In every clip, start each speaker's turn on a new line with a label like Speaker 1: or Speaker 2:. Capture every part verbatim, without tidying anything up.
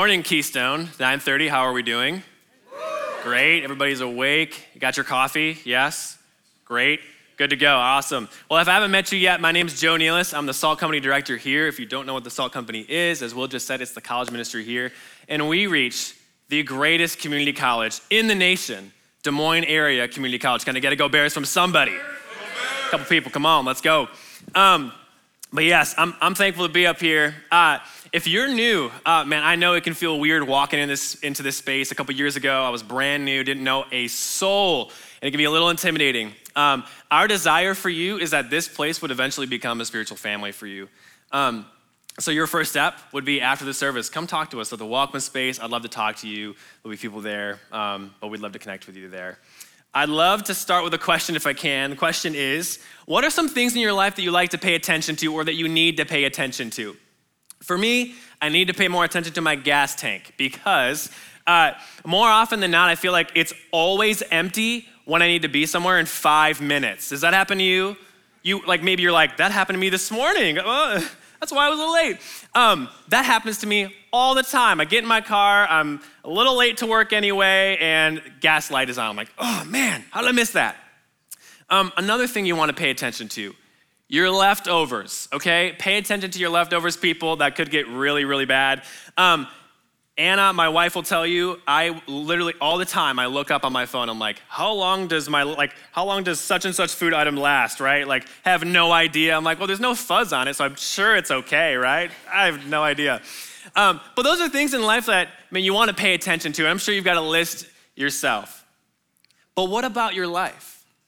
Speaker 1: Morning, Keystone. nine thirty, how are we doing? Great, everybody's awake. You got your coffee? Yes? Great, good to go, awesome. Well, if I haven't met you yet, my name is Joe Nealis. I'm the Salt Company Director here. If you don't know what the Salt Company is, as Will just said, it's the college ministry here. And we reach the greatest community college in the nation, Des Moines area community college. Kind of got to go Bears from somebody. A couple people, come on, let's go. Um, but yes, I'm, I'm thankful to be up here. Uh, If you're new, uh, man, I know it can feel weird walking in this into this space. A couple years ago, I was brand new, didn't know a soul, and it can be a little intimidating. Um, our desire for you is that this place would eventually become a spiritual family for you. Um, so your first step would be after the service, come talk to us at the Welcome Space. I'd love to talk to you. There'll be people there, um, but we'd love to connect with you there. I'd love to start with a question if I can. The question is, what are some things in your life that you like to pay attention to or that you need to pay attention to? For me, I need to pay more attention to my gas tank because uh, more often than not, I feel like it's always empty when I need to be somewhere in five minutes. Does that happen to you? You like maybe you're like, that happened to me this morning. Oh, that's why I was a little late. Um, that happens to me all the time. I get in my car, I'm a little late to work anyway, and gas light is on. I'm like, oh man, how did I miss that? Um, another thing you want to pay attention to, your leftovers, okay? Pay attention to your leftovers, people. That could get really, really bad. Um, Anna, my wife, will tell you, I literally, all the time, I look up on my phone, I'm like, how long does my, like, how long does such and such food item last, right? Like, have no idea. I'm like, well, there's no fuzz on it, so I'm sure it's okay, right? I have no idea. Um, but those are things in life that, I mean, you want to pay attention to. I'm sure you've got a list yourself. But what about your life?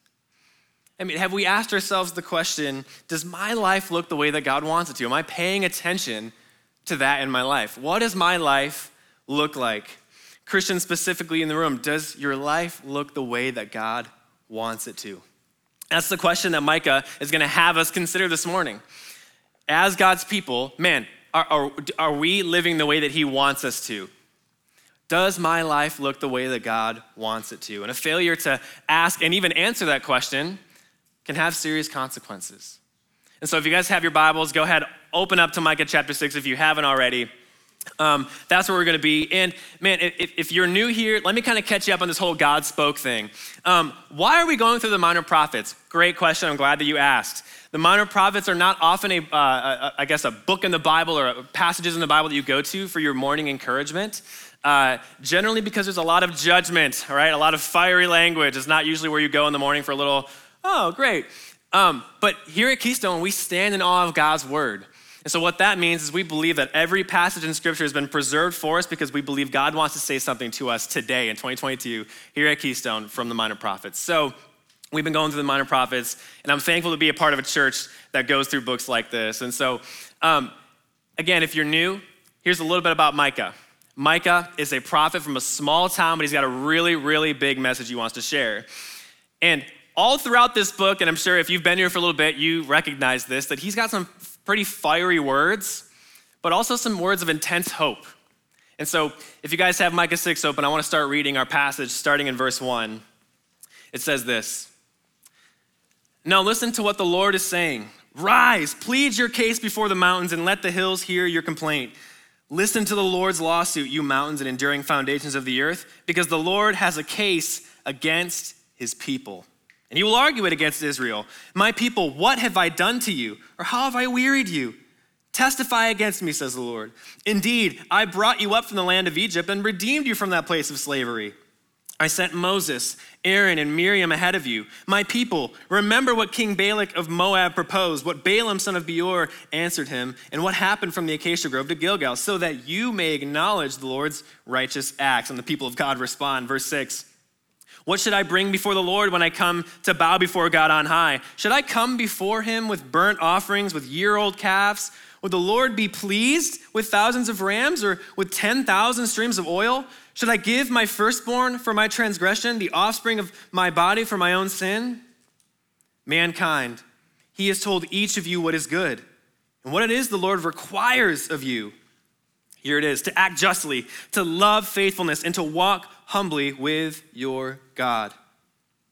Speaker 1: I mean, have we asked ourselves the question, does my life look the way that God wants it to? Am I paying attention to that in my life? What does my life look like? Christians specifically in the room, does your life look the way that God wants it to? That's the question that Micah is gonna have us consider this morning. As God's people, man, are, are, are we living the way that he wants us to? Does my life look the way that God wants it to? And a failure to ask and even answer that question can have serious consequences. And so if you guys have your Bibles, go ahead, open up to Micah chapter six if you haven't already. Um, that's where we're gonna be. And man, if, if you're new here, let me kind of catch you up on this whole God spoke thing. Um, why are we going through the minor prophets? Great question, I'm glad that you asked. The minor prophets are not often a, uh, a I guess a book in the Bible or passages in the Bible that you go to for your morning encouragement. Uh, generally because there's a lot of judgment, all right? A lot of fiery language. It's not usually where you go in the morning for a little, oh, great. Um, but here at Keystone, we stand in awe of God's word. And so what that means is we believe that every passage in scripture has been preserved for us because we believe God wants to say something to us today in twenty twenty-two here at Keystone from the minor prophets. So we've been going through the minor prophets, and I'm thankful to be a part of a church that goes through books like this. And so um, again, if you're new, here's a little bit about Micah. Micah is a prophet from a small town, but he's got a really, really big message he wants to share. And all throughout this book, and I'm sure if you've been here for a little bit, you recognize this, that he's got some pretty fiery words, but also some words of intense hope. And so if you guys have Micah six open, I want to start reading our passage starting in verse one. It says this, "Now listen to what the Lord is saying. Rise, plead your case before the mountains and let the hills hear your complaint. Listen to the Lord's lawsuit, you mountains and enduring foundations of the earth, because the Lord has a case against his people. And he will argue it against Israel. My people, what have I done to you? Or how have I wearied you? Testify against me, says the Lord. Indeed, I brought you up from the land of Egypt and redeemed you from that place of slavery. I sent Moses, Aaron, and Miriam ahead of you. My people, remember what King Balak of Moab proposed, what Balaam, son of Beor, answered him, and what happened from the acacia grove to Gilgal, so that you may acknowledge the Lord's righteous acts." And the people of God respond, verse six, "What should I bring before the Lord when I come to bow before God on high? Should I come before him with burnt offerings, with year-old calves? Would the Lord be pleased with thousands of rams or with ten thousand streams of oil? Should I give my firstborn for my transgression, the offspring of my body for my own sin? Mankind, he has told each of you what is good and what it is the Lord requires of you. Here it is, to act justly, to love faithfulness, and to walk humbly with your God."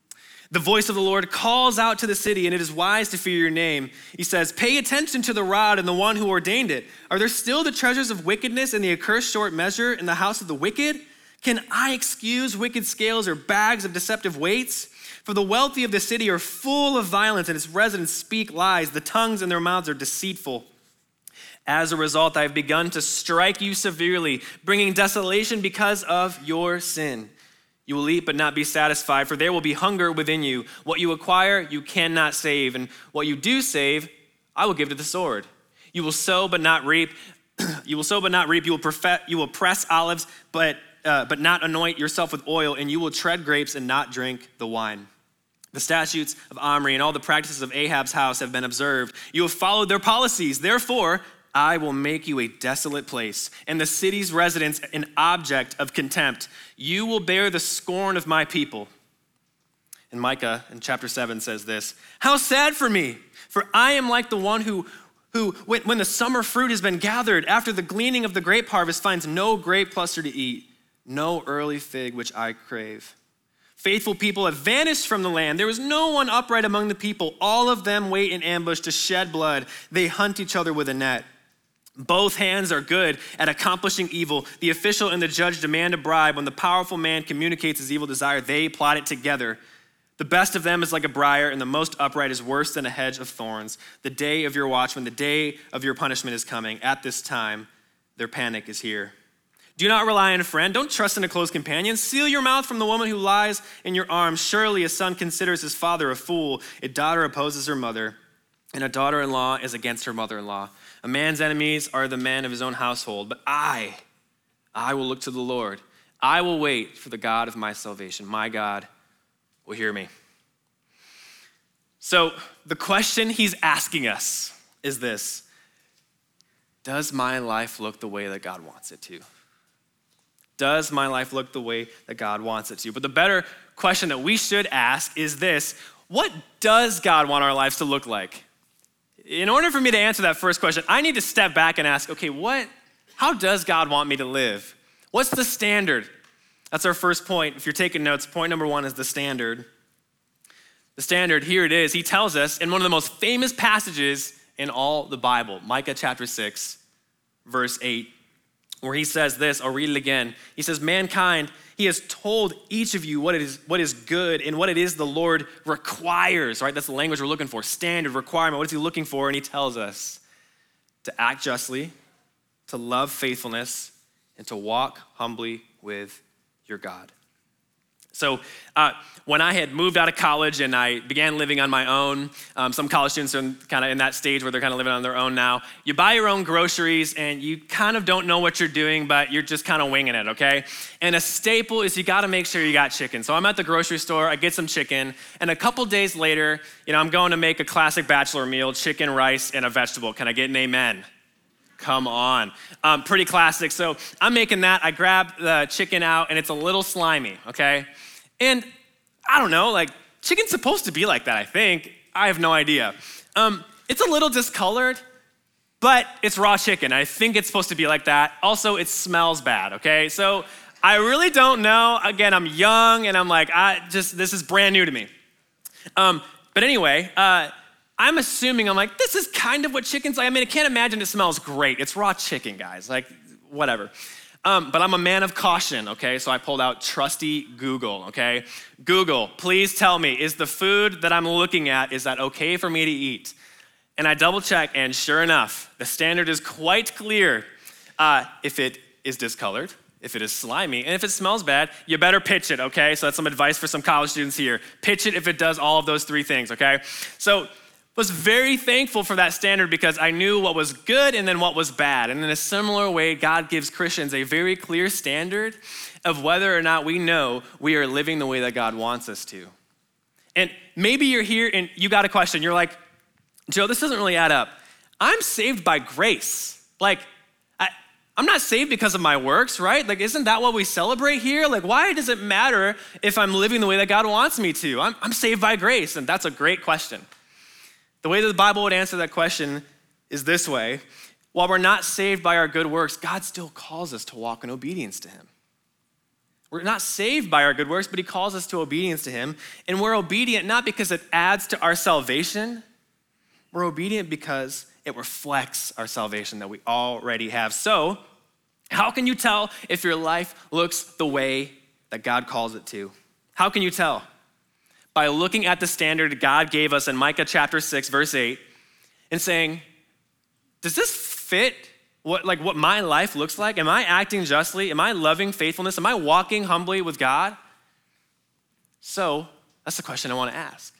Speaker 1: The voice of the Lord calls out to the city, and it is wise to fear your name. He says, pay attention to the rod and the one who ordained it. Are there still the treasures of wickedness and the accursed short measure in the house of the wicked? Can I excuse wicked scales or bags of deceptive weights? For the wealthy of the city are full of violence, and its residents speak lies. The tongues in their mouths are deceitful. As a result, I have begun to strike you severely, bringing desolation because of your sin. You will eat but not be satisfied, for there will be hunger within you. What you acquire, you cannot save, and what you do save, I will give to the sword. You will sow but not reap. You will sow but not reap. You will, perfect, you will press olives, but uh, but not anoint yourself with oil, and you will tread grapes and not drink the wine. The statutes of Omri and all the practices of Ahab's house have been observed. You have followed their policies. Therefore, I will make you a desolate place, and the city's residents an object of contempt. You will bear the scorn of my people. And Micah in chapter seven says this, how sad for me, for I am like the one who, who when, when the summer fruit has been gathered, after the gleaning of the grape harvest, finds no grape cluster to eat, no early fig which I crave. Faithful people have vanished from the land. There is no one upright among the people. All of them wait in ambush to shed blood. They hunt each other with a net. Both hands are good at accomplishing evil. The official and the judge demand a bribe. When the powerful man communicates his evil desire, they plot it together. The best of them is like a briar, and the most upright is worse than a hedge of thorns. The day of your watchman, the day of your punishment is coming. At this time, their panic is here. Do not rely on a friend. Don't trust in a close companion. Seal your mouth from the woman who lies in your arms. Surely a son considers his father a fool. A daughter opposes her mother, and a daughter-in-law is against her mother-in-law. A man's enemies are the men of his own household, but I, I will look to the Lord. I will wait for the God of my salvation. My God will hear me. So the question he's asking us is this: does my life look the way that God wants it to? Does my life look the way that God wants it to? But the better question that we should ask is this: what does God want our lives to look like? In order for me to answer that first question, I need to step back and ask, okay, what, how does God want me to live? What's the standard? That's our first point. If you're taking notes, point number one is the standard. The standard, here it is. He tells us in one of the most famous passages in all the Bible, Micah chapter six, verse eight, where he says this. I'll read it again. He says, mankind, he has told each of you what it is, what is good and what it is the Lord requires, right? That's the language we're looking for, standard, requirement. What is he looking for? And he tells us to act justly, to love faithfulness, and to walk humbly with your God. So uh, when I had moved out of college and I began living on my own, um, some college students are kind of in that stage where they're kind of living on their own now. You buy your own groceries and you kind of don't know what you're doing, but you're just kind of winging it, okay? And a staple is you got to make sure you got chicken. So I'm at the grocery store, I get some chicken, and a couple days later, you know, I'm going to make a classic bachelor meal, chicken, rice, and a vegetable. Can I get an amen? Come on. Um, pretty classic. So I'm making that. I grab the chicken out and it's a little slimy, okay? And I don't know, like chicken's supposed to be like that, I think. I have no idea. Um, it's a little discolored, but it's raw chicken. I think it's supposed to be like that. Also, it smells bad, okay? So I really don't know. Again, I'm young and I'm like, I just, this is brand new to me. Um, but anyway, uh, I'm assuming, I'm like, this is kind of what chicken's like. I mean, I can't imagine it smells great. It's raw chicken, guys, like whatever. Um, but I'm a man of caution, okay? So I pulled out trusty Google, okay? Google, please tell me, is the food that I'm looking at, is that okay for me to eat? And I double check, and sure enough, the standard is quite clear. Uh, if it is discolored, if it is slimy, and if it smells bad, you better pitch it, okay? So that's some advice for some college students here. Pitch it if it does all of those three things, okay? So was very thankful for that standard because I knew what was good and then what was bad. And in a similar way, God gives Christians a very clear standard of whether or not we know we are living the way that God wants us to. And maybe you're here and you got a question. You're like, Joe, this doesn't really add up. I'm saved by grace. Like, I, I'm not saved because of my works, right? Like, isn't that what we celebrate here? Like, why does it matter if I'm living the way that God wants me to? I'm, I'm saved by grace, and that's a great question. The way that the Bible would answer that question is this way. While we're not saved by our good works, God still calls us to walk in obedience to him. We're not saved by our good works, but he calls us to obedience to him. And we're obedient not because it adds to our salvation. We're obedient because it reflects our salvation that we already have. So, how can you tell if your life looks the way that God calls it to? How can you tell? By looking at the standard God gave us in Micah chapter six, verse eight, and saying, does this fit what, like what my life looks like? Am I acting justly? Am I loving faithfulness? Am I walking humbly with God? So that's the question I want to ask.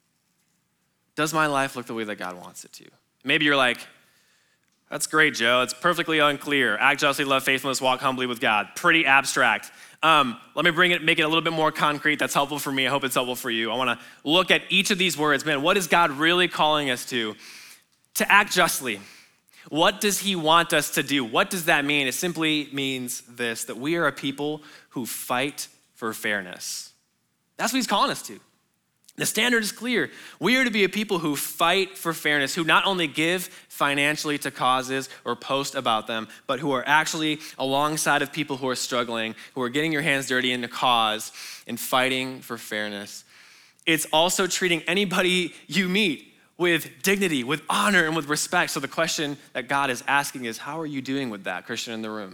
Speaker 1: Does my life look the way that God wants it to? Maybe you're like, that's great, Joe. It's perfectly unclear. Act justly, love faithfulness, walk humbly with God. Pretty abstract. Um, let me bring it, make it a little bit more concrete. That's helpful for me. I hope it's helpful for you. I want to look at each of these words. Man, what is God really calling us to? To act justly. What does he want us to do? What does that mean? It simply means this, that we are a people who fight for fairness. That's what he's calling us to. The standard is clear. We are to be a people who fight for fairness, who not only give financially to causes or post about them, but who are actually alongside of people who are struggling, who are getting your hands dirty in the cause and fighting for fairness. It's also treating anybody you meet with dignity, with honor, and with respect. So the question that God is asking is, how are you doing with that, Christian in the room?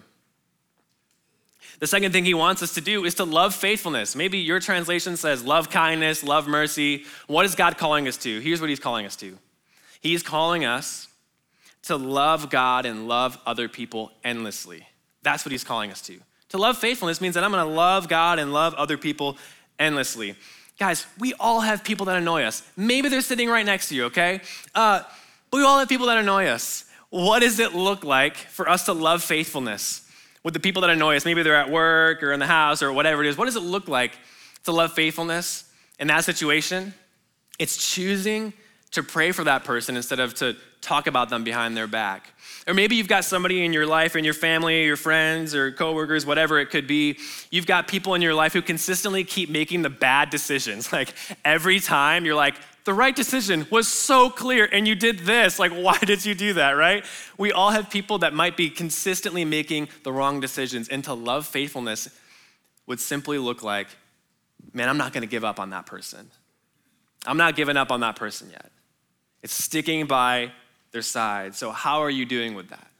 Speaker 1: The second thing he wants us to do is to love faithfulness. Maybe your translation says love kindness, love mercy. What is God calling us to? Here's what he's calling us to. He's calling us to love God and love other people endlessly. That's what he's calling us to. To love faithfulness means that I'm gonna love God and love other people endlessly. Guys, we all have people that annoy us. Maybe they're sitting right next to you, okay? Uh, but we all have people that annoy us. What does it look like for us to love faithfulness with the people that annoy us? Maybe they're at work or in the house or whatever it is. What does it look like to love faithfulness in that situation? It's choosing to pray for that person instead of to talk about them behind their back. Or maybe you've got somebody in your life, in your family, your friends or coworkers, whatever it could be. You've got people in your life who consistently keep making the bad decisions. Like every time you're like, the right decision was so clear and you did this. Like, why did you do that, right? We all have people that might be consistently making the wrong decisions, and to love faithfulness would simply look like, man, I'm not gonna give up on that person. I'm not giving up on that person yet. It's sticking by their side. So how are you doing with that?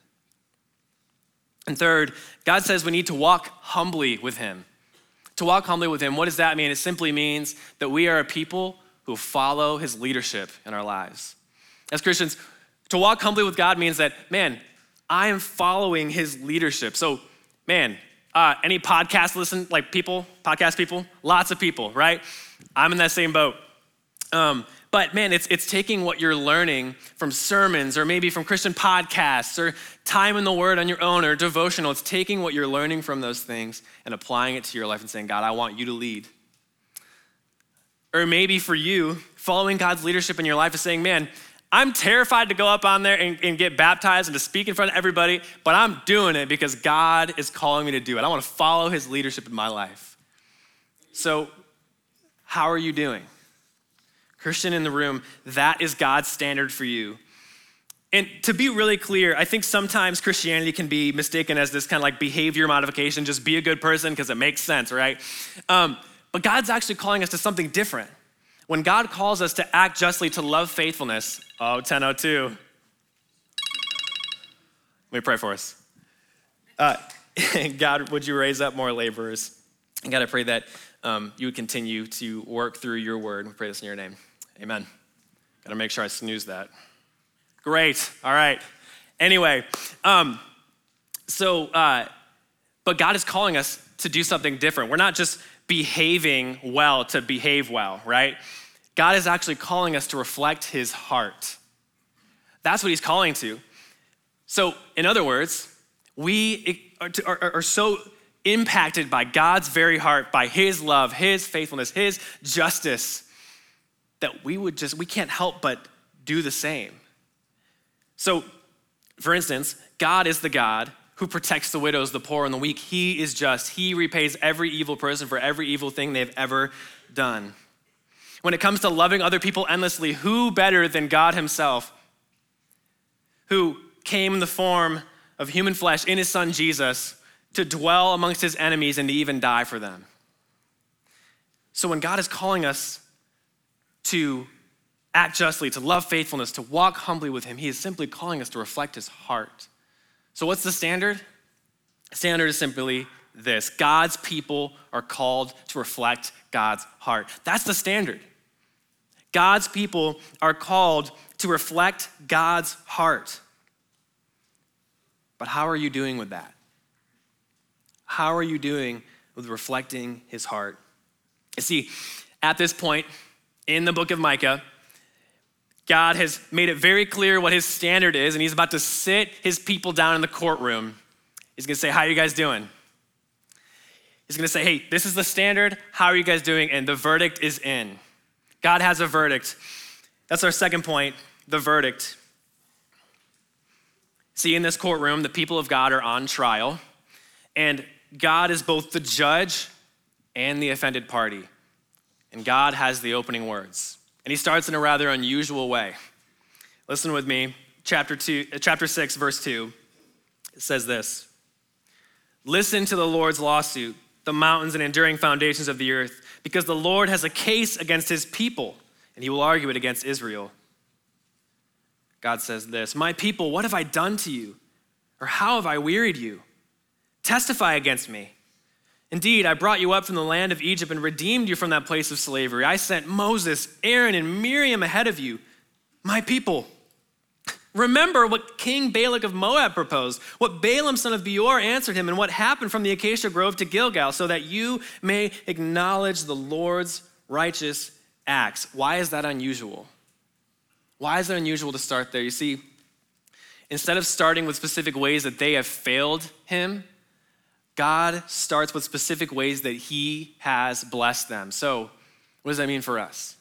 Speaker 1: And third, God says we need to walk humbly with him. To walk humbly with him, what does that mean? It simply means that we are a people who follow his leadership in our lives. As Christians, to walk humbly with God means that, man, I am following his leadership. So, man, uh, any podcast listen, like people, podcast people? Lots of people, right? I'm in that same boat. Um, but man, it's it's taking what you're learning from sermons or maybe from Christian podcasts or time in the Word on your own or devotional. It's taking what you're learning from those things and applying it to your life and saying, God, I want you to lead. Or maybe for you, following God's leadership in your life is saying, man, I'm terrified to go up on there and, and get baptized and to speak in front of everybody, but I'm doing it because God is calling me to do it. I want to follow his leadership in my life. So how are you doing? Christian in the room, that is God's standard for you. And to be really clear, I think sometimes Christianity can be mistaken as this kind of like behavior modification, just be a good person because it makes sense, right? Um, but God's actually calling us to something different. When God calls us to act justly, to love faithfulness, oh, ten oh two. Let me pray for us. Uh, God, would you raise up more laborers? And God, I pray that um, you would continue to work through your word. We pray this in your name. Amen. Gotta make sure I snooze that. Great, all right. Anyway, um, so, uh, but God is calling us to do something different. We're not just behaving well to behave well, right? God is actually calling us to reflect his heart. That's what he's calling to. So, in other words, we are, are, are so impacted by God's very heart, by his love, his faithfulness, his justice, that we would just, we can't help but do the same. So, for instance, God is the God who protects the widows, the poor, and the weak. He is just. He repays every evil person for every evil thing they've ever done. When it comes to loving other people endlessly, who better than God himself, who came in the form of human flesh in his son Jesus, to dwell amongst his enemies, and to even die for them. So when God is calling us to act justly, to love faithfulness, to walk humbly with him, he is simply calling us to reflect his heart. So what's the standard? The standard is simply this: God's people are called to reflect God's heart. That's the standard. God's people are called to reflect God's heart. But how are you doing with that? How are you doing with reflecting his heart? You see, at this point in the book of Micah, God has made it very clear what his standard is, and he's about to sit his people down in the courtroom. He's gonna say, how are you guys doing? He's gonna say, hey, this is the standard. How are you guys doing? And the verdict is in. God has a verdict. That's our second point, the verdict. See, in this courtroom, the people of God are on trial, and God is both the judge and the offended party. And God has the opening words. And he starts in a rather unusual way. Listen with me, chapter two, chapter six, verse two. It says this: listen to the Lord's lawsuit, the mountains and enduring foundations of the earth, because the Lord has a case against his people, and he will argue it against Israel. God says this: my people, what have I done to you? Or how have I wearied you? Testify against me. Indeed, I brought you up from the land of Egypt and redeemed you from that place of slavery. I sent Moses, Aaron, and Miriam ahead of you, my people. Remember what King Balak of Moab proposed, what Balaam son of Beor answered him, and what happened from the acacia grove to Gilgal, so that you may acknowledge the Lord's righteous acts. Why is that unusual? Why is it unusual to start there? You see, instead of starting with specific ways that they have failed him, God starts with specific ways that he has blessed them. So what does that mean for us?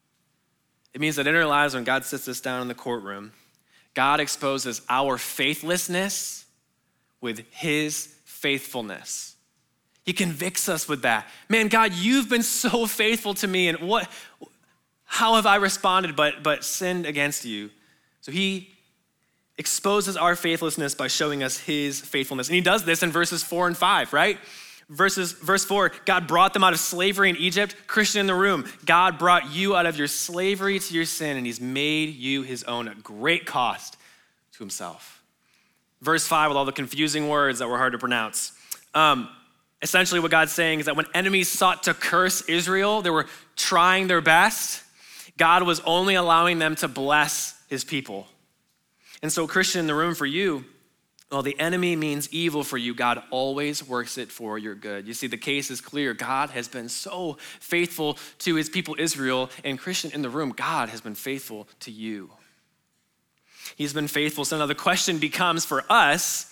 Speaker 1: It means that in our lives, when God sits us down in the courtroom, God exposes our faithlessness with his faithfulness. He convicts us with that. Man, God, you've been so faithful to me, and what, how have I responded but, but sinned against you? So he exposes our faithlessness by showing us his faithfulness. And he does this in verses four and five, right? Verses, verse four, God brought them out of slavery in Egypt. Christian in the room, God brought you out of your slavery to your sin, and he's made you his own at great cost to himself. Verse five, with all the confusing words that were hard to pronounce. Um, essentially what God's saying is that when enemies sought to curse Israel, they were trying their best. God was only allowing them to bless his people. And so, Christian in the room, for you, well, the enemy means evil for you. God always works it for your good. You see, the case is clear. God has been so faithful to his people Israel, and Christian in the room, God has been faithful to you. He's been faithful. So now the question becomes for us,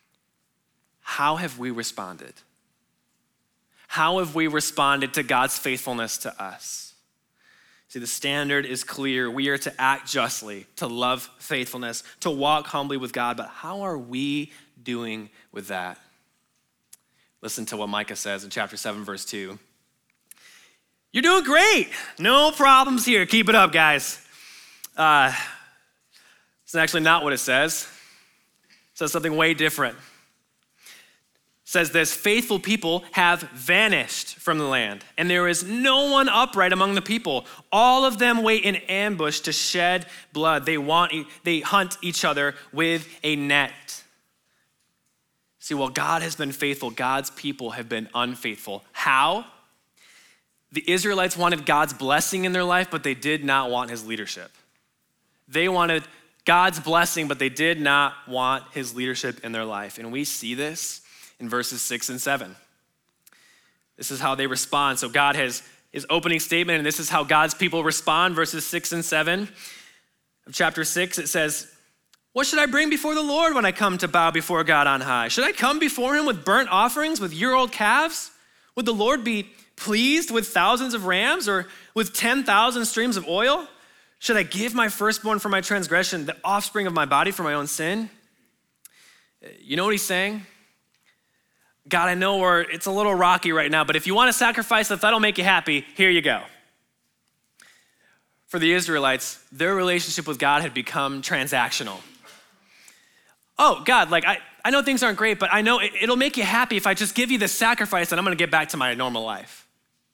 Speaker 1: how have we responded? How have we responded to God's faithfulness to us? See, the standard is clear. We are to act justly, to love faithfulness, to walk humbly with God. But how are we doing with that? Listen to what Micah says in chapter seven, verse two. You're doing great. No problems here. Keep it up, guys. Uh, it's actually not what it says. It says something way different. It says this: faithful people have vanished from the land, and there is no one upright among the people. All of them wait in ambush to shed blood. They want, they hunt each other with a net. See, while God has been faithful, God's people have been unfaithful. How? The Israelites wanted God's blessing in their life, but they did not want his leadership. They wanted God's blessing, but they did not want his leadership in their life. And we see this in verses six and seven. This is how they respond. So God has his opening statement, and this is how God's people respond. Verses six and seven of chapter six, it says, what should I bring before the Lord when I come to bow before God on high? Should I come before him with burnt offerings, with year-old calves? Would the Lord be pleased with thousands of rams, or with ten thousand streams of oil? Should I give my firstborn for my transgression, the offspring of my body for my own sin? You know what he's saying? God, I know we're, it's a little rocky right now, but if you want to sacrifice, if that'll make you happy, here you go. For the Israelites, their relationship with God had become transactional. oh, God, like I, I know things aren't great, but I know it, it'll make you happy if I just give you this sacrifice and I'm gonna get back to my normal life.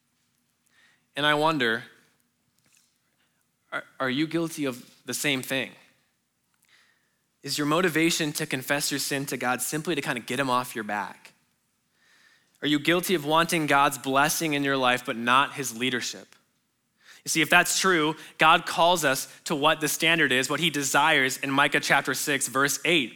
Speaker 1: And I wonder, are, are you guilty of the same thing? Is your motivation to confess your sin to God simply to kind of get him off your back? Are you guilty of wanting God's blessing in your life, but not his leadership? You see, if that's true, God calls us to what the standard is, what he desires in Micah chapter six, verse eight.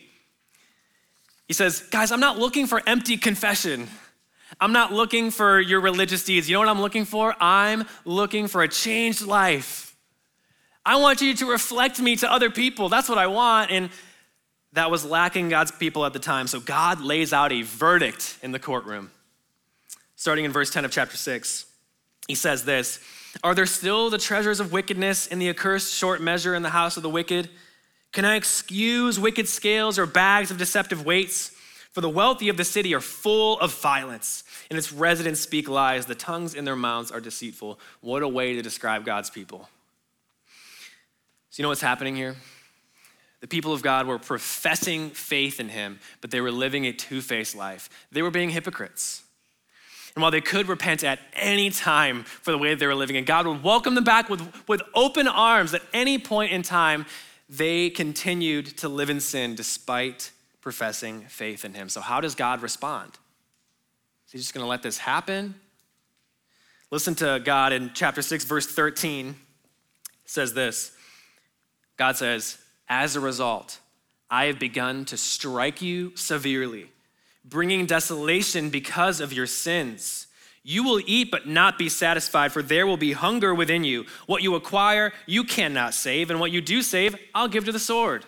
Speaker 1: He says, guys, I'm not looking for empty confession. I'm not looking for your religious deeds. You know what I'm looking for? I'm looking for a changed life. I want you to reflect me to other people. That's what I want. And that was lacking God's people at the time. So God lays out a verdict in the courtroom. Starting in verse ten of chapter six, he says this, are there still the treasures of wickedness in the accursed short measure in the house of the wicked? Can I excuse wicked scales or bags of deceptive weights? For the wealthy of the city are full of violence, and its residents speak lies. The tongues in their mouths are deceitful. What a way to describe God's people. So you know what's happening here? The people of God were professing faith in him, but they were living a two-faced life. They were being hypocrites. And while they could repent at any time for the way they were living, and God would welcome them back with, with open arms at any point in time, they continued to live in sin despite professing faith in him. So how does God respond? Is he just gonna let this happen? Listen to God in chapter six, verse thirteen. It says this, God says, as a result, I have begun to strike you severely, bringing desolation because of your sins. You will eat but not be satisfied, for there will be hunger within you. What you acquire, you cannot save, and what you do save, I'll give to the sword.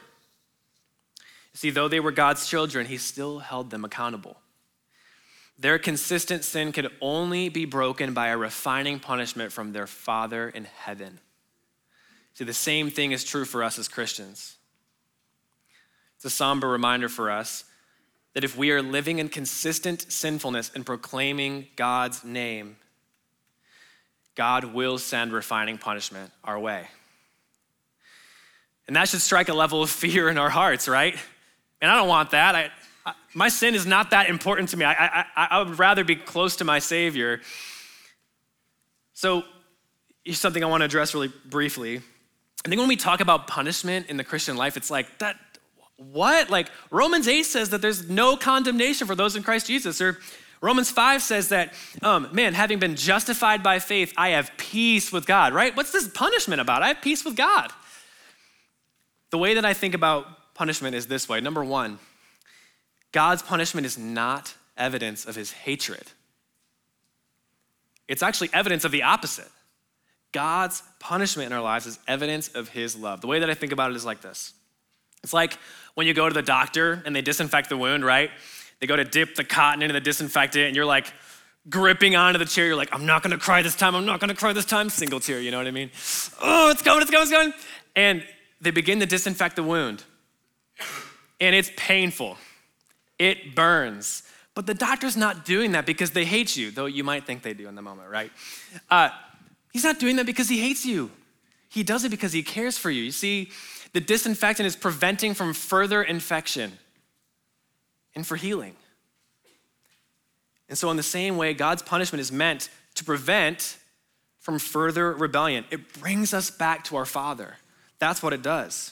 Speaker 1: See, though they were God's children, he still held them accountable. Their consistent sin could only be broken by a refining punishment from their Father in heaven. See, the same thing is true for us as Christians. It's a somber reminder for us that if we are living in consistent sinfulness and proclaiming God's name, God will send refining punishment our way. And that should strike a level of fear in our hearts, right? And I don't want that. I, I, my sin is not that important to me. I, I, I would rather be close to my Savior. So here's something I want to address really briefly. I think when we talk about punishment in the Christian life, it's like, that. What? Like Romans eight says that there's no condemnation for those in Christ Jesus. Or Romans five says that, um, man, having been justified by faith, I have peace with God, right? What's this punishment about? I have peace with God. The way that I think about punishment is this way. Number one, God's punishment is not evidence of his hatred. It's actually evidence of the opposite. God's punishment in our lives is evidence of his love. The way that I think about it is like this. It's like when you go to the doctor and they disinfect the wound, right? They go to dip the cotton into the disinfectant and you're like gripping onto the chair. You're like, I'm not gonna cry this time. I'm not gonna cry this time. Single tear, you know what I mean? Oh, it's going, it's going, it's going. And they begin to disinfect the wound. And it's painful. It burns. But the doctor's not doing that because they hate you, though you might think they do in the moment, right? Uh, he's not doing that because he hates you. He does it because he cares for you. You see, the disinfectant is preventing from further infection and for healing. And so in the same way, God's punishment is meant to prevent from further rebellion. It brings us back to our Father. That's what it does.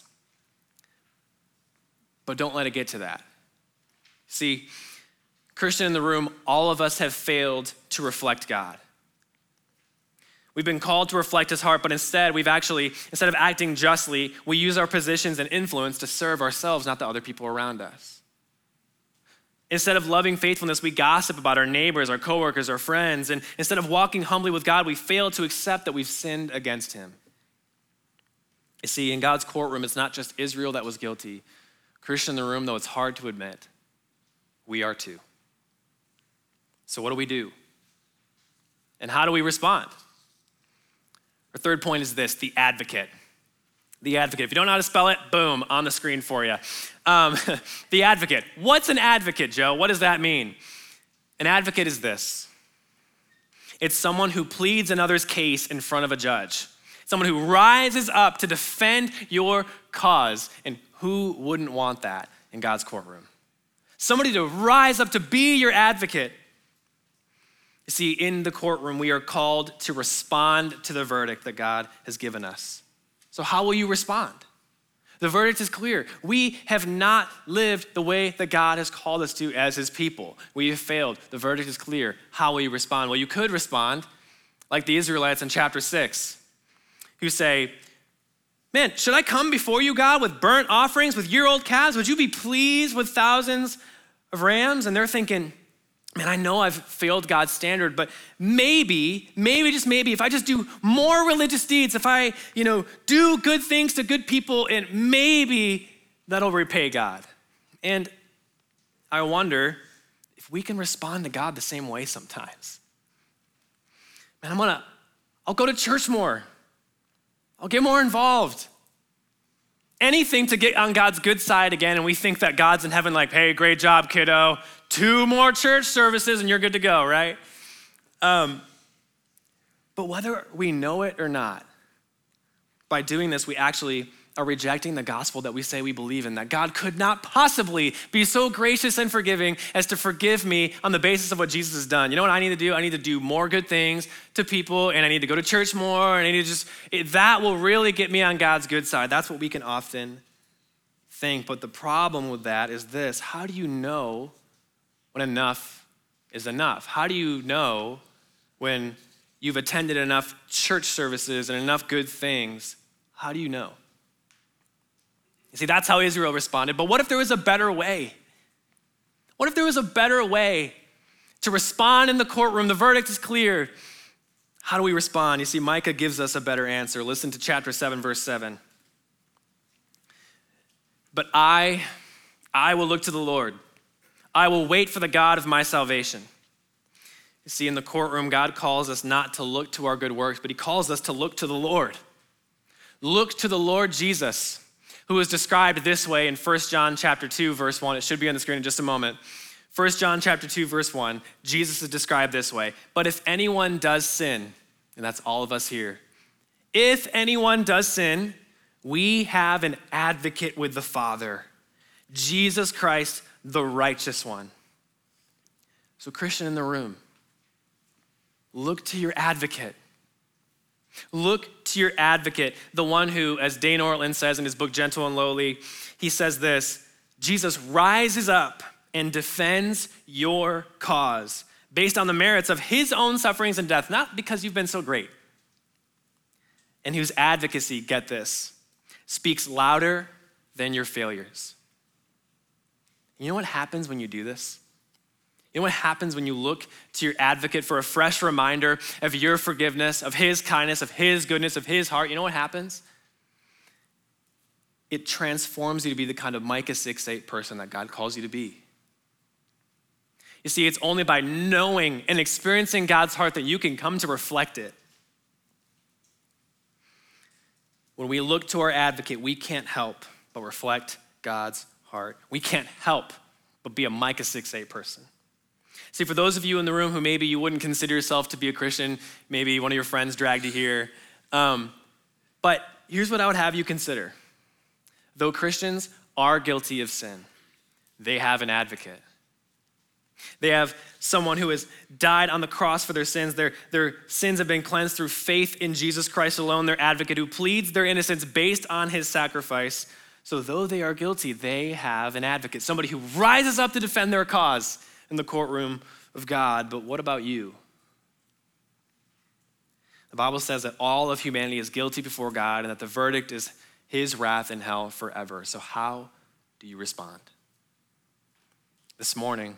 Speaker 1: But don't let it get to that. See, Christian in the room, all of us have failed to reflect God. We've been called to reflect his heart, but instead we've actually, instead of acting justly, we use our positions and influence to serve ourselves, not the other people around us. Instead of loving faithfulness, we gossip about our neighbors, our coworkers, our friends, and instead of walking humbly with God, we fail to accept that we've sinned against him. You see, in God's courtroom, it's not just Israel that was guilty. Christian in the room, though it's hard to admit, we are too. So what do we do? And how do we respond? Our third point is this, the advocate. The advocate. If you don't know how to spell it, boom, on the screen for you. Um, the advocate. What's an advocate, Joe? What does that mean? An advocate is this. It's someone who pleads another's case in front of a judge. Someone who rises up to defend your cause. And who wouldn't want that in God's courtroom. Somebody to rise up to be your advocate. You see, in the courtroom, we are called to respond to the verdict that God has given us. So how will you respond? The verdict is clear. We have not lived the way that God has called us to as his people. We have failed. The verdict is clear. How will you respond? Well, you could respond like the Israelites in chapter six, who say, man, should I come before you, God, with burnt offerings, with year-old calves? Would you be pleased with thousands of rams? And they're thinking, man, I know I've failed God's standard, but maybe, maybe, just maybe, if I just do more religious deeds, if I, you know, do good things to good people, and maybe that'll repay God. And I wonder if we can respond to God the same way sometimes. Man, I'm gonna, I'll go to church more. I'll get more involved. Anything to get on God's good side again, and we think that God's in heaven like, hey, great job, kiddo. Two more church services and you're good to go, right? Um, but whether we know it or not, by doing this, we actually are rejecting the gospel that we say we believe in, that God could not possibly be so gracious and forgiving as to forgive me on the basis of what Jesus has done. You know what I need to do? I need to do more good things to people, and I need to go to church more, and I need to just, it, that will really get me on God's good side. That's what we can often think. But the problem with that is this: how do you know when enough is enough? How do you know when you've attended enough church services and enough good things? How do you know? You see, that's how Israel responded. But what if there was a better way? What if there was a better way to respond in the courtroom? The verdict is clear. How do we respond? You see, Micah gives us a better answer. Listen to chapter seven, verse seven. But I, I will look to the Lord. I will wait for the God of my salvation. You see, in the courtroom, God calls us not to look to our good works, but he calls us to look to the Lord. Look to the Lord Jesus, who is described this way in First John chapter two, verse one. It should be on the screen in just a moment. First John chapter two, verse one, Jesus is described this way. But if anyone does sin, and that's all of us here, if anyone does sin, we have an advocate with the Father, Jesus Christ, the righteous one. So Christian in the room, look to your advocate. Look to your advocate, the one who, as Dane Ortland says in his book, Gentle and Lowly, he says this: Jesus rises up and defends your cause based on the merits of his own sufferings and death, not because you've been so great. And whose advocacy, get this, speaks louder than your failures. You know what happens when you do this? You know what happens when you look to your advocate for a fresh reminder of your forgiveness, of his kindness, of his goodness, of his heart? You know what happens? It transforms you to be the kind of Micah six eight person that God calls you to be. You see, it's only by knowing and experiencing God's heart that you can come to reflect it. When we look to our advocate, we can't help but reflect God's heart. We can't help but be a Micah six eight person. See, for those of you in the room who maybe you wouldn't consider yourself to be a Christian, maybe one of your friends dragged you here, um, but here's what I would have you consider. Though Christians are guilty of sin, they have an advocate. They have someone who has died on the cross for their sins. Their, their sins have been cleansed through faith in Jesus Christ alone, their advocate who pleads their innocence based on his sacrifice. So though they are guilty, they have an advocate, somebody who rises up to defend their cause in the courtroom of God. But what about you? The Bible says that all of humanity is guilty before God and that the verdict is his wrath in hell forever. So how do you respond? This morning,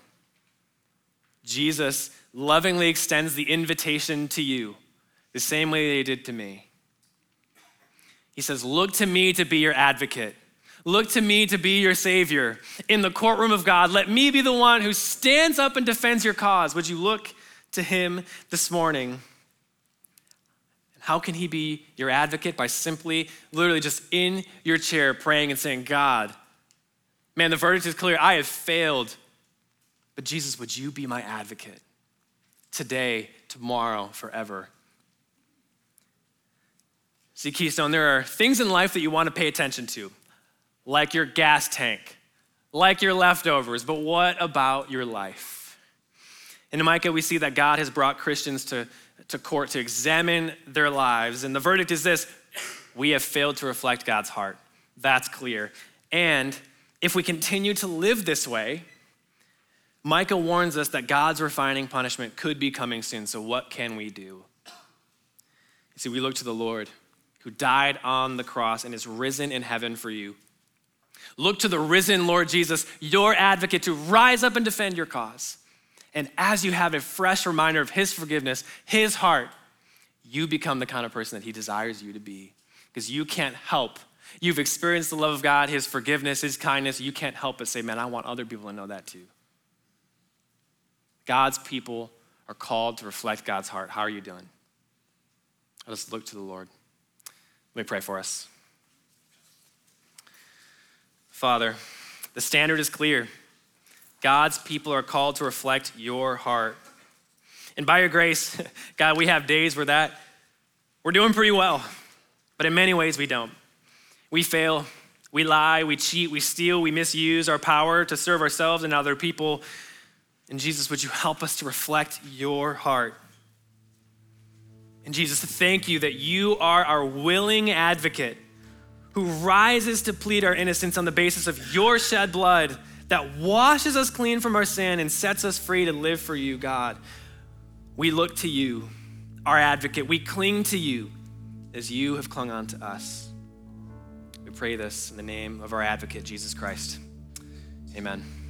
Speaker 1: Jesus lovingly extends the invitation to you the same way that he did to me. He says, look to me to be your advocate. Look to me to be your savior. In the courtroom of God, let me be the one who stands up and defends your cause. Would you look to him this morning? And how can he be your advocate? By simply, literally just in your chair praying and saying, God, man, the verdict is clear. I have failed. But Jesus, would you be my advocate today, tomorrow, forever? See, Keystone, there are things in life that you want to pay attention to, like your gas tank, like your leftovers, but what about your life? In Micah, we see that God has brought Christians to, to court to examine their lives. And the verdict is this: we have failed to reflect God's heart. That's clear. And if we continue to live this way, Micah warns us that God's refining punishment could be coming soon. So what can we do? You see, we look to the Lord who died on the cross and is risen in heaven for you. Look to the risen Lord Jesus, your advocate, to rise up and defend your cause. And as you have a fresh reminder of his forgiveness, his heart, you become the kind of person that he desires you to be, because you can't help. You've experienced the love of God, his forgiveness, his kindness. You can't help but say, man, I want other people to know that too. God's people are called to reflect God's heart. How are you doing? Let's look to the Lord. Let me pray for us. Father, the standard is clear. God's people are called to reflect your heart. And by your grace, God, we have days where that we're doing pretty well, but in many ways we don't. We fail, we lie, we cheat, we steal, we misuse our power to serve ourselves and other people. And Jesus, would you help us to reflect your heart? And Jesus, thank you that you are our willing advocate who rises to plead our innocence on the basis of your shed blood that washes us clean from our sin and sets us free to live for you, God. We look to you, our advocate. We cling to you as you have clung on to us. We pray this in the name of our advocate, Jesus Christ. Amen.